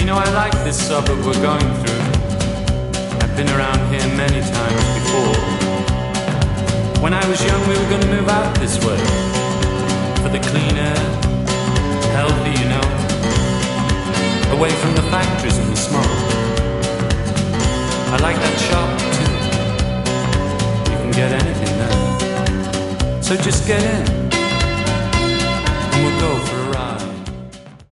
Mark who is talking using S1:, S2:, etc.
S1: know, I like this suburb we're going through. I've been around here many times before. When I was young, we were going to move out this way for the clean air, healthy, you know, away from the factories and the smoke. I like that shop too. You can get anything there. So just get in and we'll go for a